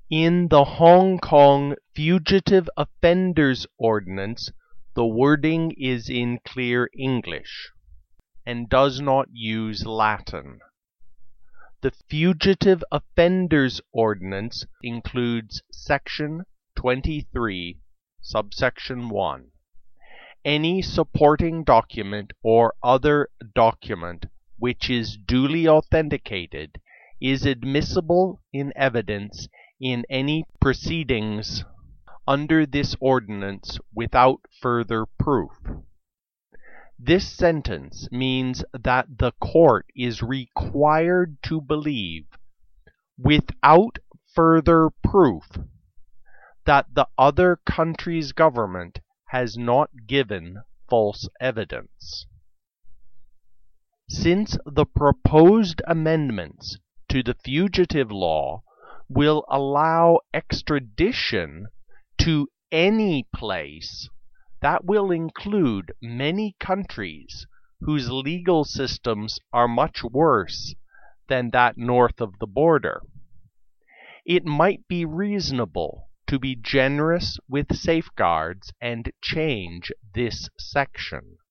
In the Hong Kong Fugitive Offenders Ordinance, the wording is in clear English and does not use Latin. The Fugitive Offenders Ordinance includes Section 23, subsection 1. Any supporting document or other document which is duly authenticated is admissible in evidence in any proceedings under this ordinance without further proof. This sentence means that the court is required to believe, without further proof, that the other country's government has not given false evidence. Since the proposed amendments to the fugitive law will allow extradition to any place, that will include many countries whose legal systems are much worse than that north of the border. It might be reasonable to be generous with safeguards and change this section.